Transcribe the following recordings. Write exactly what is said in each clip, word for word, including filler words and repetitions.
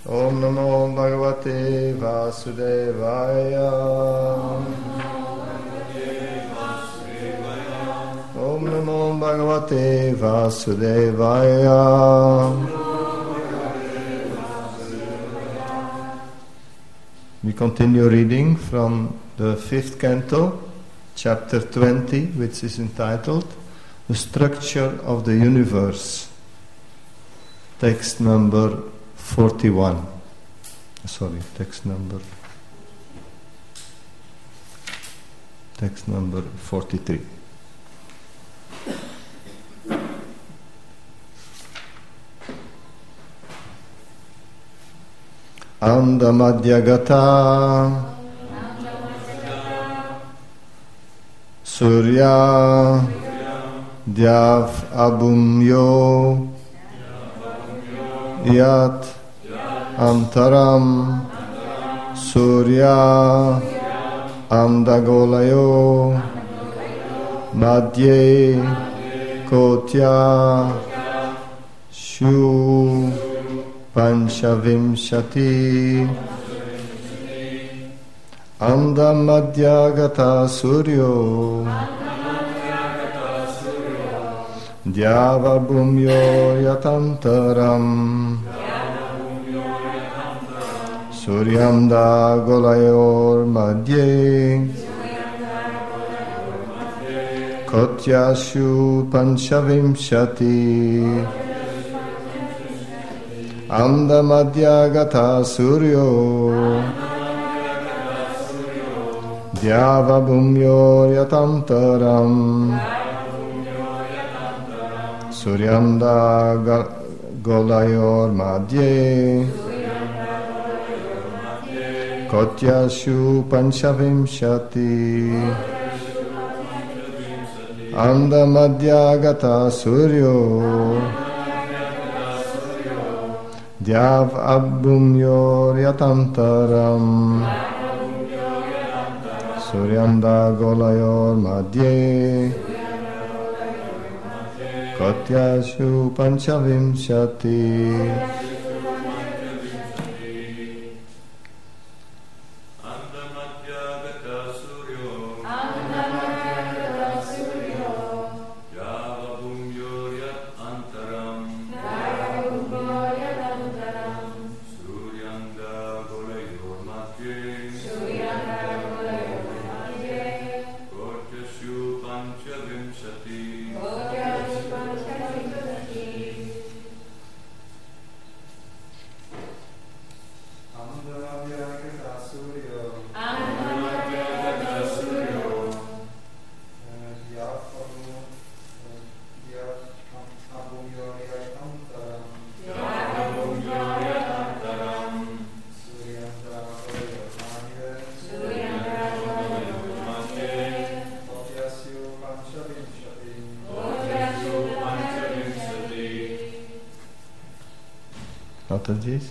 Om Namo Bhagavate Vasudevaya. Om Namo Bhagavate Vasudevaya. We continue reading from the fifth canto, chapter twenty, which is entitled The Structure of the Universe. Text number forty-one. Sorry, text number text number forty-three. Andamadhyagata Surya Dyav Abumyo Yat Antaram Surya Andagolayo Madhye Kotya Shu Panchavimshati Andamadhyagata Suryo Dhyavabhumyo Yatantaram Suryamda Golayor Madhye Kotyashu Panchavimshati Andamadhyagata Suryo Dhyavabhumyo Yatantaram Suryamda Golayor Madhye Kotyashu Panchavimshati Andamadhyagata Suryo Dyav Abhumyo Yatantaram Suryamda Golayor Madhye Kotyashu Panchavimshati What is this?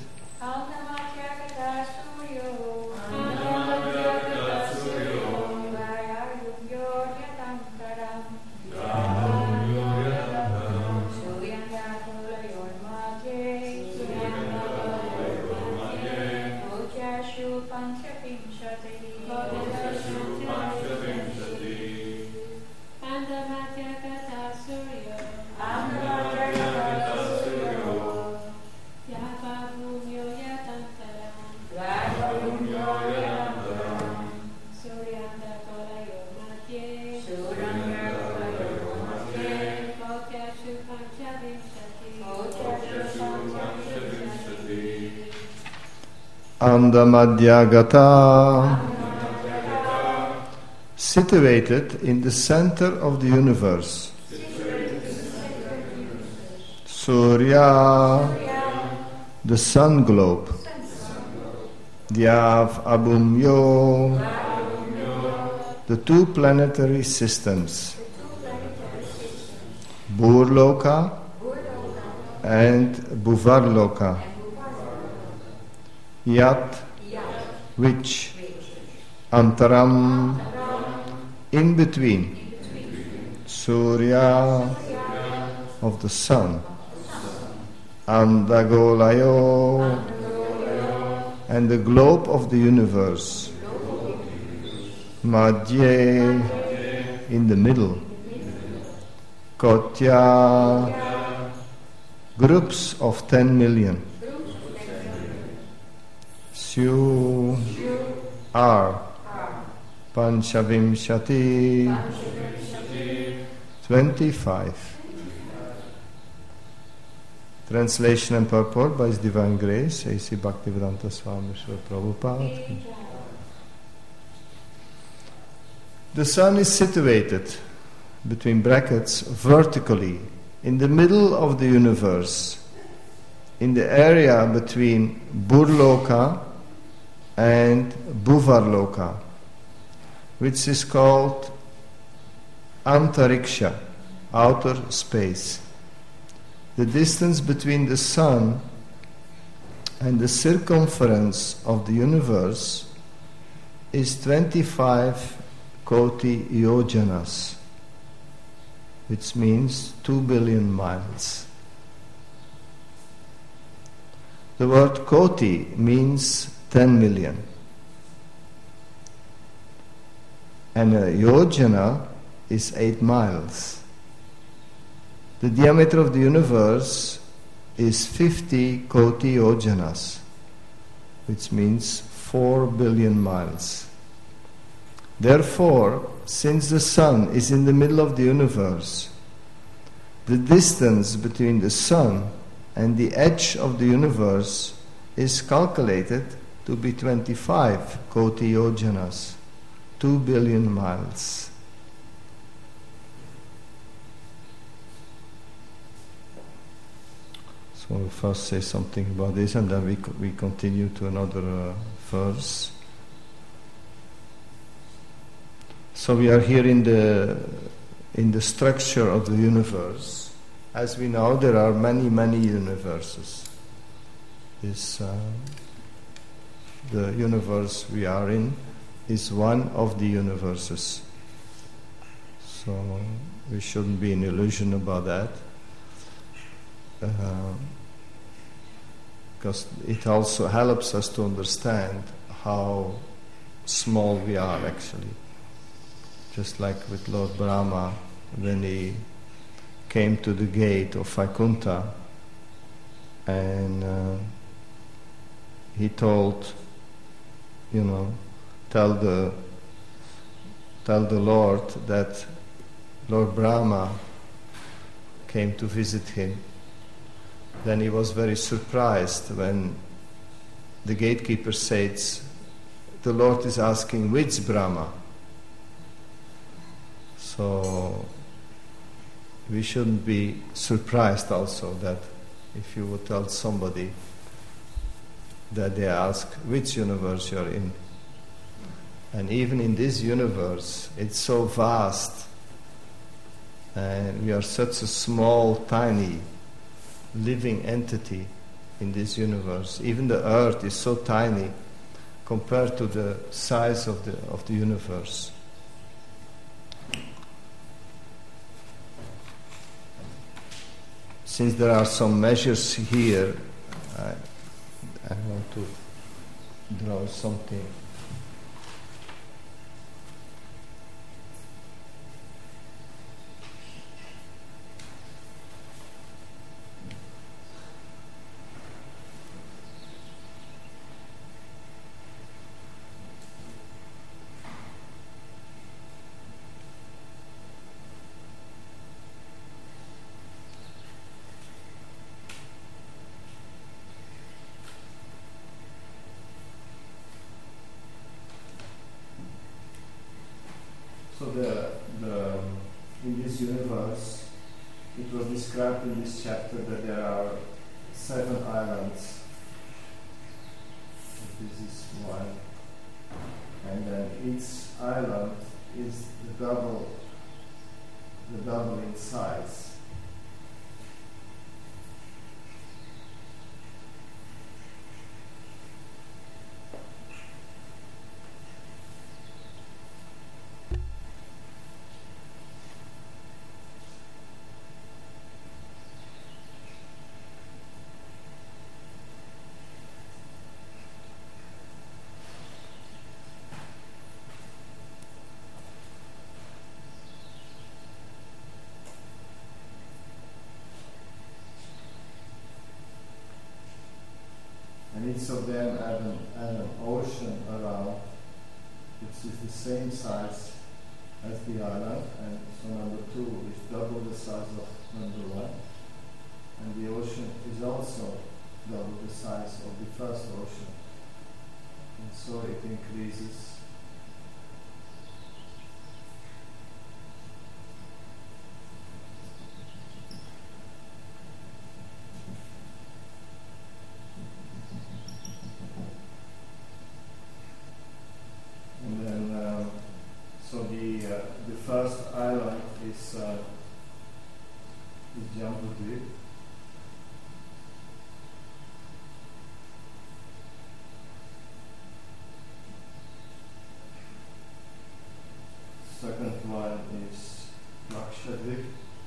Andamadhyagata, situated in the center of the universe. Surya, the sun globe. Dyav Abhumyo, the two planetary systems. Burloka and Bhuvarloka. Yat, which, Antaram, in between, Surya, of the sun, Andagolayo, and the globe of the universe. Madhye, in the middle. Kotya, groups of ten million. Syu, are. Panchavimshati, twenty-five. Translation and purport by His Divine Grace, A C Bhaktivedanta Swami Srila Prabhupada. The sun is situated, between brackets, vertically, in the middle of the universe, in the area between Burloka and Bhuvarloka, which is called Antariksha, outer space. The distance between the sun and the circumference of the universe is twenty-five koti yojanas, which means two billion miles. The word koti means ten million. And a yojana is eight miles. The diameter of the universe is fifty koti yojanas, which means four billion miles. Therefore, since the sun is in the middle of the universe, the distance between the sun and the edge of the universe is calculated to be twenty-five koti yojanas, two billion miles. So we'll first say something about this, and then we co- we continue to another uh, verse. So we are here in the in the structure of the universe. As we know, there are many, many universes. This uh, the universe we are in is one of the universes. So we shouldn't be in illusion about that. Uh, because it also helps us to understand how small we are actually. Just like with Lord Brahma, when he came to the gate of Vaikuntha, and uh, he told, you know, tell the tell the Lord that Lord Brahma came to visit him. Then he was very surprised when the gatekeeper says, the Lord is asking which Brahma. So we shouldn't be surprised also that if you would tell somebody that they ask which universe you're in. And even in this universe, it's so vast, and we are such a small, tiny, living entity in this universe. Even the earth is so tiny compared to the size of the of the universe. Since there are some measures here, I, I want to draw something. So the, the, in this universe, it was described in this chapter that there are seven islands. This is one. And then each island is the double, the double in size. And each of them have an, have an ocean around, which is the same size as the island, and so number two is double the size of number one, and the ocean is also double the size of the first ocean, and so it increases. And then, uh, so the uh, the first island is uh, is Jambudvip. Second one is Lakshadweep.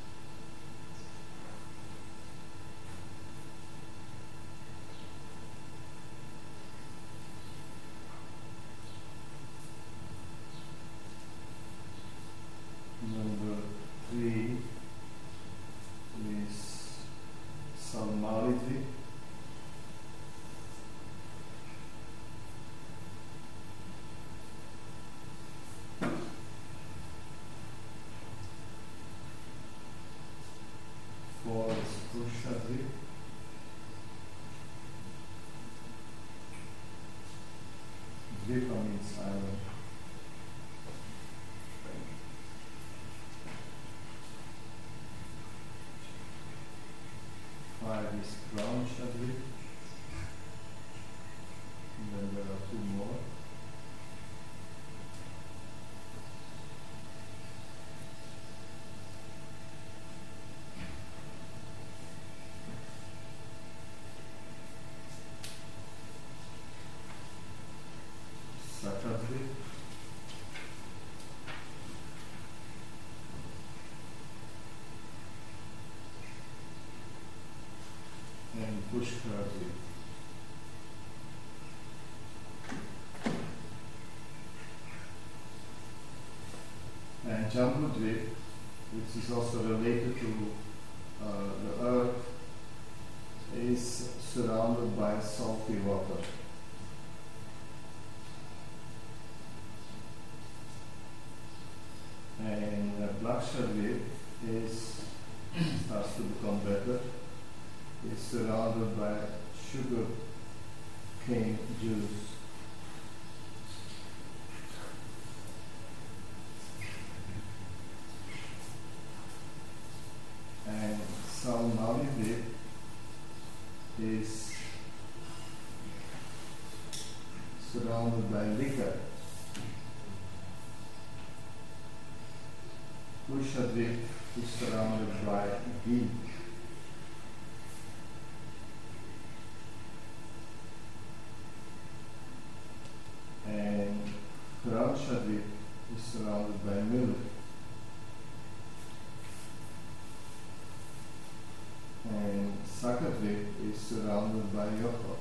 Number three is Salmalidvip. Four is Pushadweep. Dvipa means island. Five is Kramshadweep. And then there are two more. Sakadweep. And Pushkaradweep. And Jambudvip, which is also related to uh, the earth, is surrounded by salty water. And uh, Lakshadweep is starts to become better. It's surrounded by sugar cane juice. And Salmalidvip is surrounded by liquor. Pushadweep is surrounded by ghee. And Kramshadweep is surrounded by milk. And Sakadweep is surrounded by yogurt.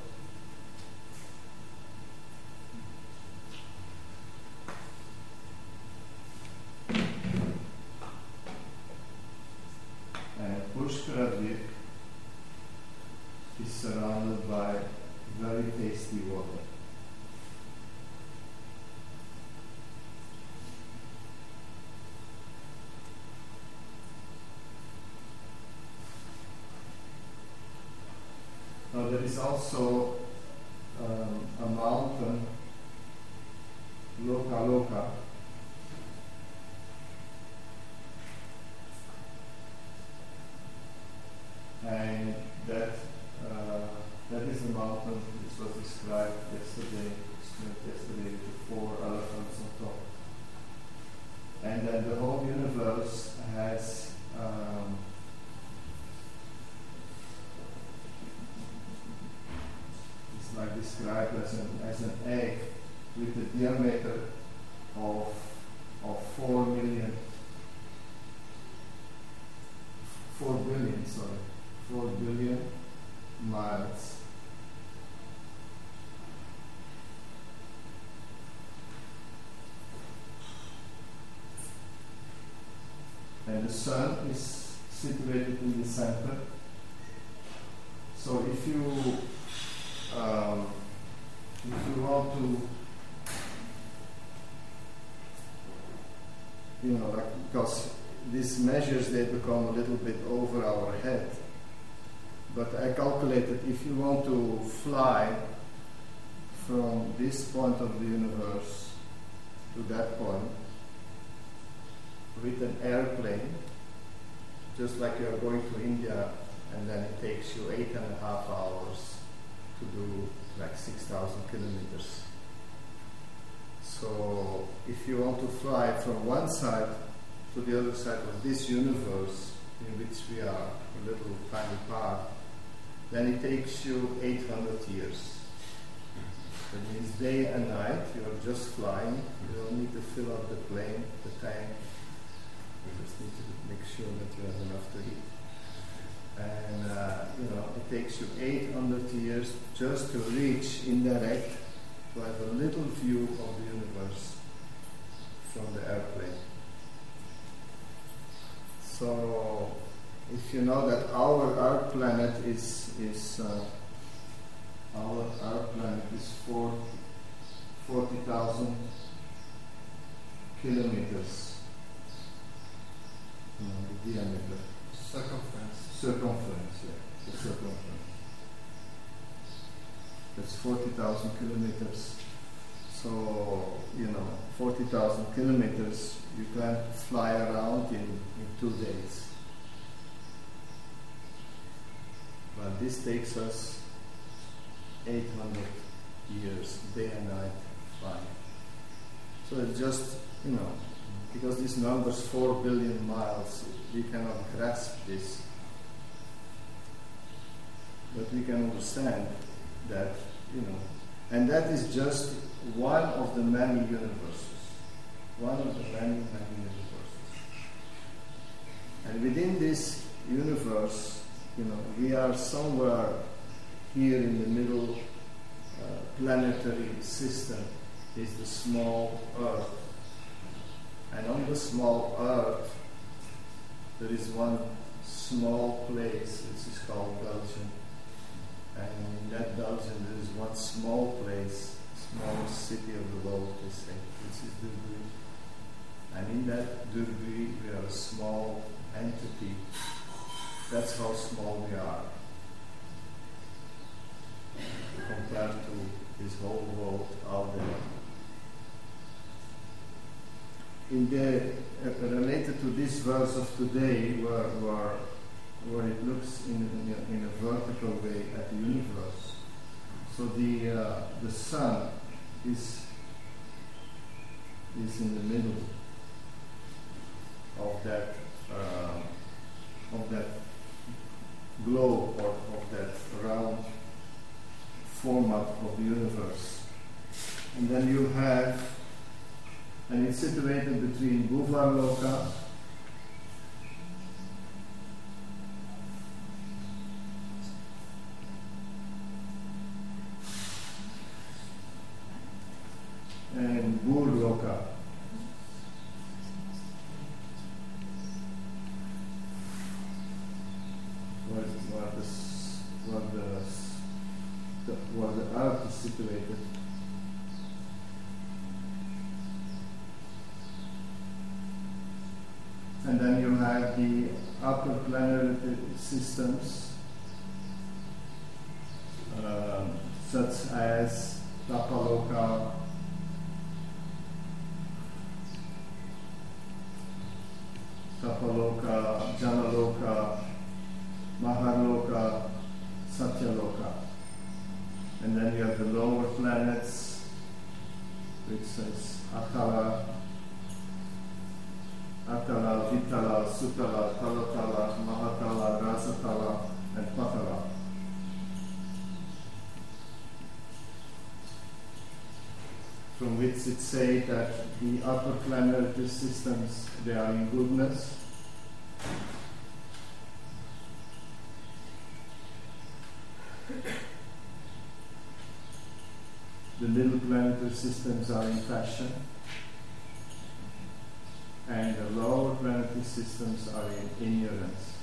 And Pushkaradweep is surrounded by very tasty water. Now there is also um, a mountain, Lokaloka, and that uh, that is a mountain which was described yesterday, explained yesterday with the four elephants on top. And then the whole universe has um, like described as an as an egg with a diameter of of four million four billion sorry four billion miles. And the sun is situated in the center. So if you Um, want to, you know, like, because these measures, they become a little bit over our head. But I calculated if you want to fly from this point of the universe to that point with an airplane, just like you're going to India, and then it takes you eight and a half hours to do like six thousand kilometers. So if you want to fly from one side to the other side of this universe in which we are, a little tiny part, then it takes you eight hundred years. That means day and night, you're just flying. You don't need to fill up the plane, the tank. You just need to make sure that you have enough to eat. And, uh, you know, it takes you eight hundred years just to reach indirect, to have a little view of the universe from the airplane. So, if you know that our our planet is is uh, our our planet is forty thousand kilometers, you know, the diameter. Circumference. Circumference, yeah, the circumference. That's forty thousand kilometers. So, you know, forty thousand kilometers, you can fly around in, in two days. But this takes us eight hundred years, day and night flying. So it's just, you know, because this number is four billion miles, we cannot grasp this. But we can understand that, you know, and that is just one of the many universes. One of the many, many universes. And within this universe, you know, we are somewhere here in the middle uh, planetary system is the small Earth. And on the small Earth, there is one small place which is called Belgium. And in that Belgium, there is one small place, smallest city of the world, they say, which is Durbuy. And in that Durbuy, we are a small entity. That's how small we are compared to this whole world out there. In the uh, related to this verse of today, where where, where it looks in, in, a, in a vertical way at the universe, so the uh, the sun is is in the middle of that uh, of that globe, or of that round format of the universe. And then you have, and it's situated between Bhuvarloka and Burloka. Where, where, this, where, the, the, where the earth is situated. And then you have the upper planetary systems, uh, such as Tapaloka, Tapaloka, Janaloka, Maharloka, Satyaloka. And then you have the lower planets, which is Atala, Atala, Vitala, Sutala, Talatala, Mahatala, Rasatala, and Patala. From which it says that the upper planetary systems, they are in goodness. The middle planetary systems are in passion. And the lower planetary systems are in ignorance.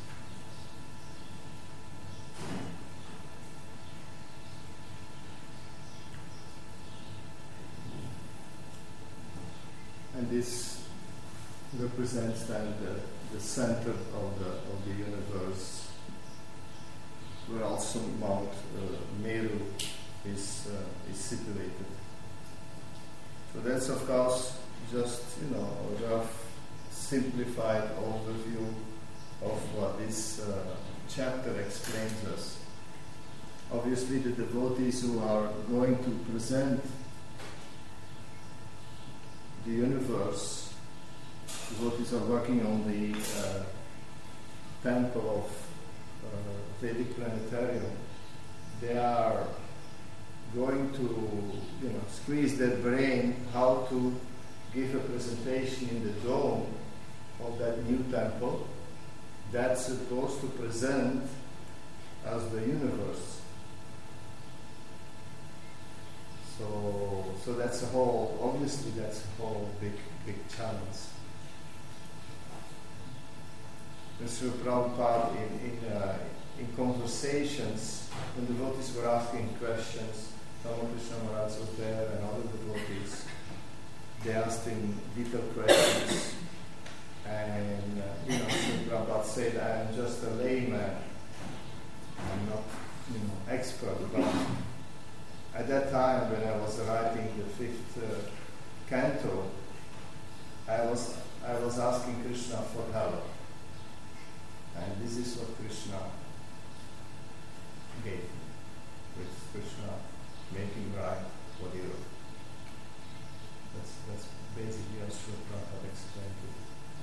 represents then the, the center of the of the universe, where also Mount uh, Meru is uh, is situated. So that's of course just you know a rough, simplified overview of what this uh, chapter explains us. Obviously, the devotees who are going to present the universe, devotees are working on the uh, temple of uh, Vedic Planetarium. They are going to, you know, squeeze their brain how to give a presentation in the dome of that new temple that's supposed to present as the universe. So, so that's a whole, obviously that's a whole big, big challenge. Mister Prabhupada in, in, uh, in conversations, when devotees were asking questions, Ramakrishna Maharaj was there and other devotees, they asked him detailed questions. And, uh, you know, Mister Prabhupada said, I am just a layman. I'm not, you know, expert, but at that time, when I was writing the fifth uh, canto, I was I was asking Krishna for help, and this is what Krishna gave, with Krishna making right what he wrote. That's that's basically how Srila Prabhupada explained it.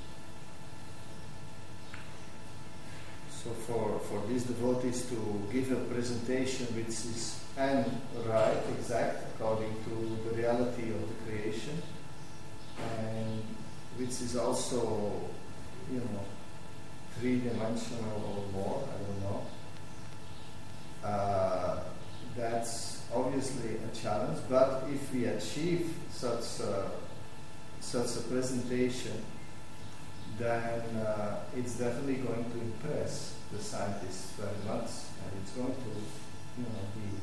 So for for these devotees to give a presentation which is and right, exact, according to the reality of the creation, and which is also, you know, three-dimensional or more, I don't know. Uh, that's obviously a challenge, but if we achieve such a, such a presentation, then uh, it's definitely going to impress the scientists very much, and it's going to, you know, be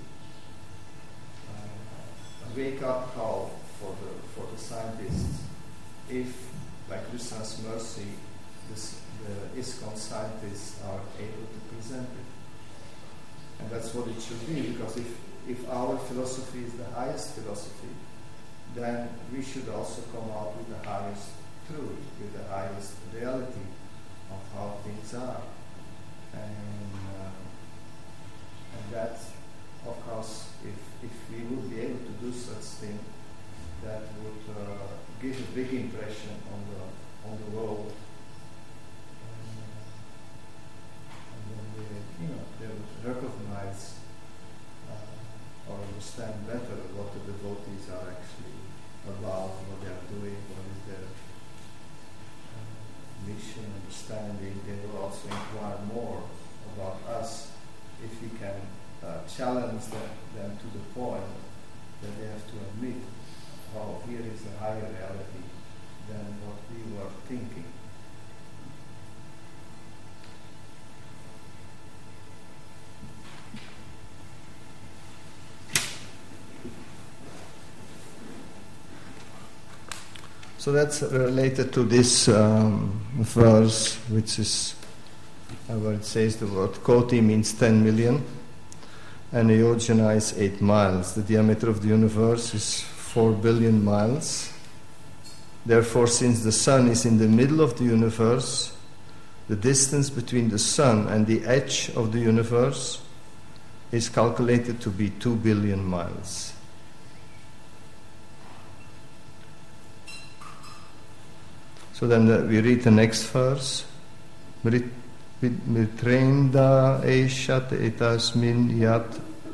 a wake-up call for the for the scientists. If, by Krishna's mercy, this, the ISKCON scientists are able to present it, and that's what it should be. Because if if our philosophy is the highest philosophy, then we should also come out with the highest truth, with the highest reality of how things are, and uh, and that, of course, if if we would be able to do such thing, that would uh, give a big impression on the on the world, and, uh, and then they, you know, they would recognize uh, or understand better what the devotees are actually about, what they are doing, what is their uh, mission, understanding. They will also inquire more about us if we can uh, challenge them, them to the point that they have to admit, oh, here is a higher reality than what we were thinking. So that's related to this um, verse, which is uh, where it says the word Koti means ten million, and a yojana is eight miles. The diameter of the universe is four billion miles. Therefore, since the sun is in the middle of the universe, the distance between the sun and the edge of the universe is calculated to be two billion miles. So then the, we read the next verse. Mitrenda eshat etasmin yat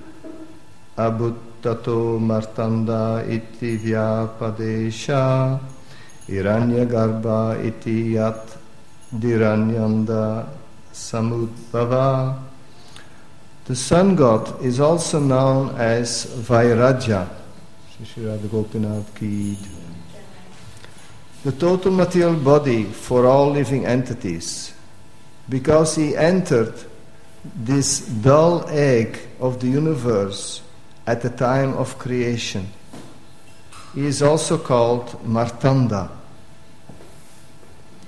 abuttato martanda iti vyapadesha iranya garba iti yat diranyanda samudbhava. The sun god is also known as Vairagya. Shri Radha Gopinath Ki. The total material body for all living entities, because he entered this dull egg of the universe at the time of creation. He is also called Martanda.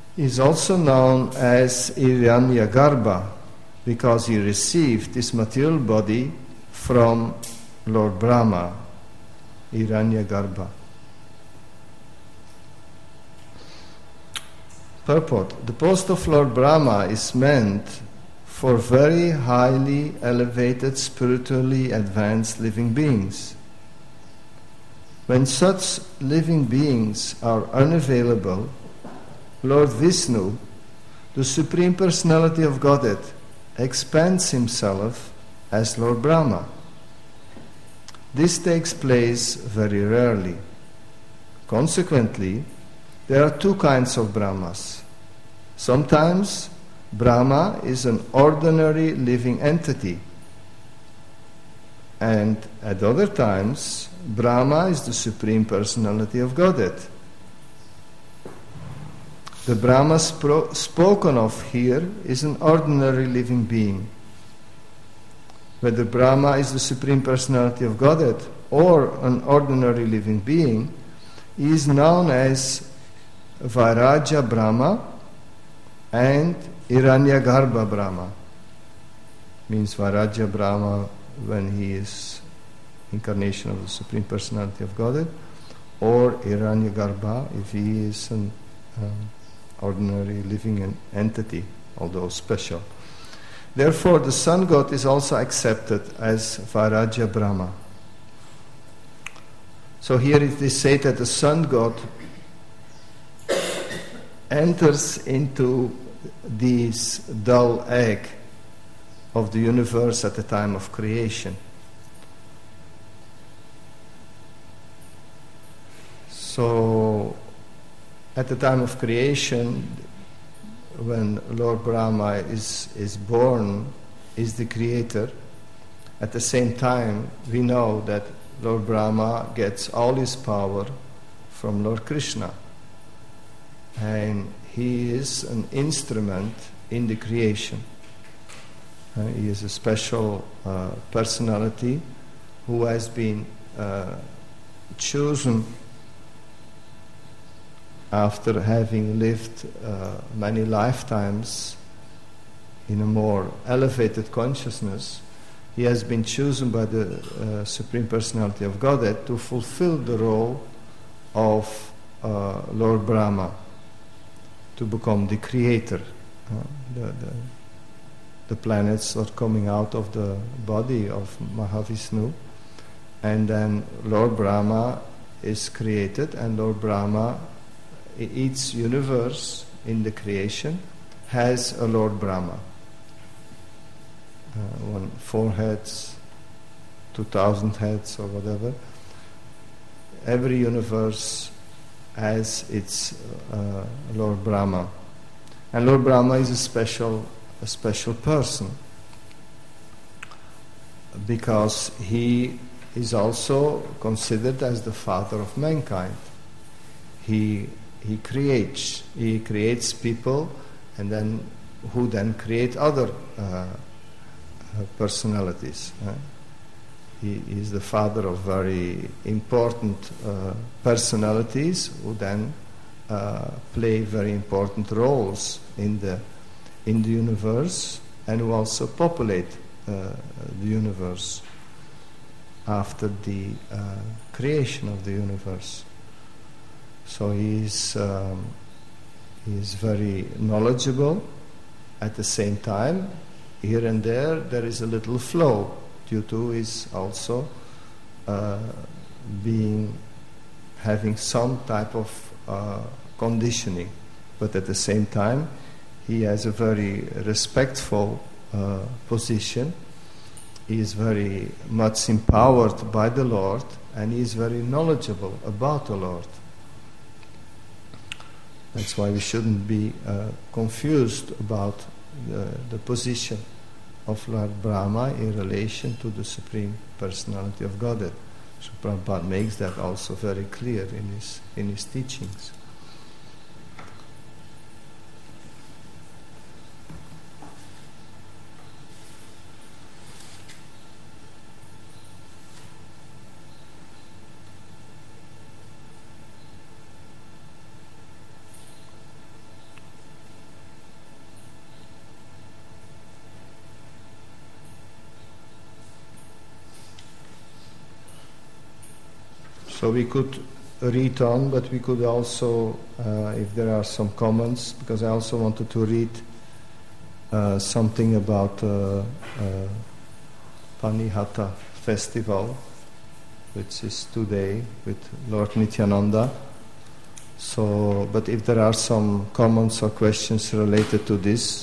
Is also known as Hiranyagarbha because he received this material body from Lord Brahma, Hiranyagarbha. Purport: the post of Lord Brahma is meant for very highly elevated, spiritually advanced living beings. When such living beings are unavailable, Lord Vishnu, the Supreme Personality of Godhead, expands himself as Lord Brahma. This takes place very rarely. Consequently, there are two kinds of Brahmas. Sometimes Brahma is an ordinary living entity, and at other times Brahma is the Supreme Personality of Godhead. The Brahma spro- spoken of here is an ordinary living being. Whether Brahma is the Supreme Personality of Godhead or an ordinary living being, he is known as Vairagya Brahma and Hiranyagarbha Brahma. Means Vairagya Brahma when he is incarnation of the Supreme Personality of Godhead, or Hiranyagarbha if he is an um, ordinary living entity, although special. Therefore, the sun god is also accepted as Vairagya Brahma. So here it is said that the sun god enters into this dull egg of the universe at the time of creation. So, at the time of creation, when Lord Brahma is, is born, is the creator, at the same time we know that Lord Brahma gets all his power from Lord Krishna. And he is an instrument in the creation. Uh, he is a special uh, personality who has been uh, chosen after having lived uh, many lifetimes in a more elevated consciousness. He has been chosen by the uh, Supreme Personality of Godhead to fulfill the role of uh, Lord Brahma, to become the creator. Uh, the, the, the planets are coming out of the body of Mahavishnu, and then Lord Brahma is created, and Lord Brahma, each universe in the creation has a Lord Brahma. Uh, one, four heads, two thousand heads, or whatever. Every universe has its uh, Lord Brahma, and Lord Brahma is a special, a special person because he is also considered as the father of mankind. He he creates, he creates people, and then who then create other uh, personalities. Uh, he is the father of very important uh, personalities who then uh, play very important roles in the in the universe, and who also populate uh, the universe after the uh, creation of the universe. So he is um, he is very knowledgeable. At the same time, here and there there is a little flow due to his also uh, being having some type of uh, conditioning, but at the same time he has a very respectful uh, position. He is very much empowered by the Lord, and he is very knowledgeable about the Lord. That's why we shouldn't be uh, confused about the, the position of Lord Brahma in relation to the Supreme Personality of Godhead. So Prabhupada makes that also very clear in his in his teachings. So we could read on, but we could also, uh, if there are some comments, because I also wanted to read uh, something about uh, uh, Panihata festival, which is today with Lord Nityananda. So, but if there are some comments or questions related to this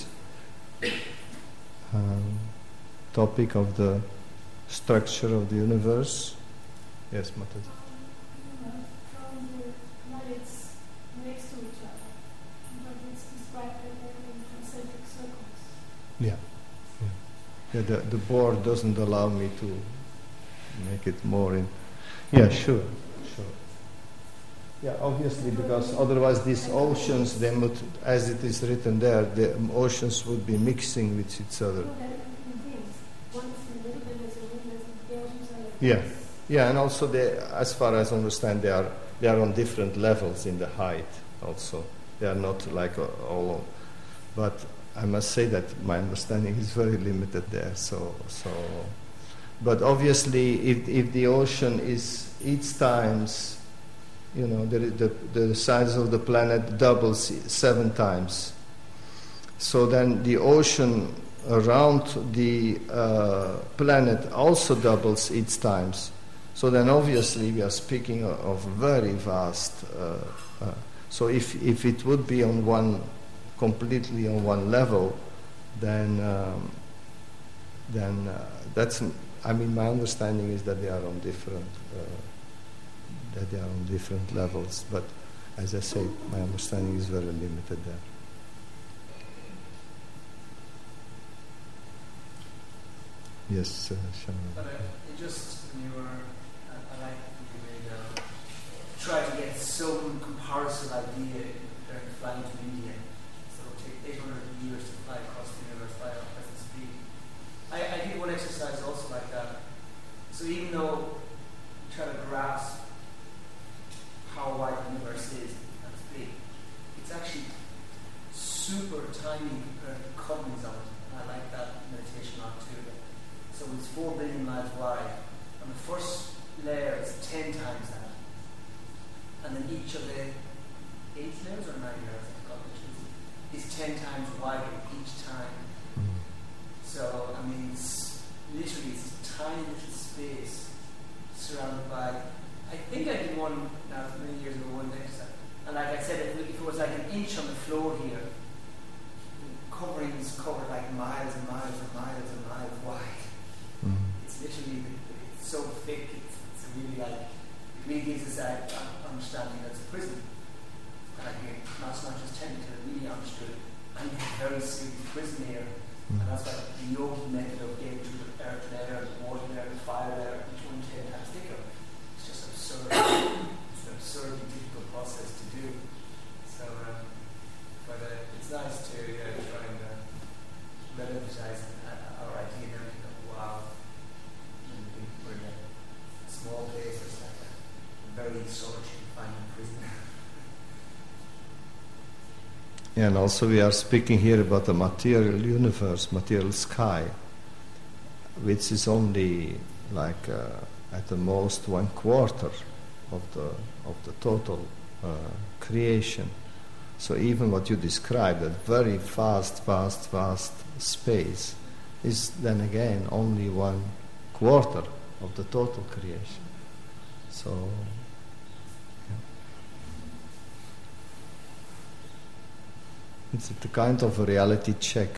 um, topic of the structure of the universe, yes, Mata. Yeah, yeah. yeah the, the board doesn't allow me to make it more in. Yeah, sure, sure. Yeah, obviously, because otherwise these oceans, they would, as it is written there, the oceans would be mixing with each other. Yeah, yeah, and also they, as far as I understand, they are they are on different levels in the height. Also, they are not like all, but. I must say that my understanding is very limited there. So, so, but obviously, if if the ocean is each times, you know, the the, the size of the planet doubles seven times. So then the ocean around the uh, planet also doubles each times. So then obviously we are speaking of, of very vast. Uh, uh, so if if it would be on one. completely on one level, then um, then uh, that's. I mean, my understanding is that they are on different uh, that they are on different levels. But as I say, my understanding is very limited there. Yes, uh, Shannon. But uh, it just when you were, I, I like you made uh, try to get some comparative idea during flying to India. eight hundred years to fly across the universe by our present speed. I, I did one exercise also like that. So even though you try to grasp how wide the universe is and its big, it's actually super tiny compared to companies of it. And I like that meditation on too. So it's four billion miles wide, and the first layer is ten times that. And then each of the eight layers or nine layers, is ten times wider each time. Mm. So, I mean, it's literally it's a tiny little space surrounded by, I think I did one now many years ago, one exercise. And like I said, if, if it was like an inch on the floor here, coverings covered like miles and miles and miles and miles wide. Mm. It's literally, it's so thick, it's, it's really like, it really gives us that understanding that it's a prison. And again, not so much as technical, really understood. I mean, a very serious prison here. Mm. And that's why the yoga method of getting through the earth layer, the water layer, the fire layer, each one ten times thicker. It's just absurd. It's an absurdly difficult process to do. So, um, but uh, it's nice to uh, try and uh, relativize uh, our idea and everything of wow. We're in a small place, it's like a very solitary, confining prison. And also we are speaking here about the material universe, material sky, which is only like uh, at the most one quarter of the of the total uh, creation. So even what you described, that very vast, vast, vast space, is then again only one quarter of the total creation. So. It's a kind of a reality check.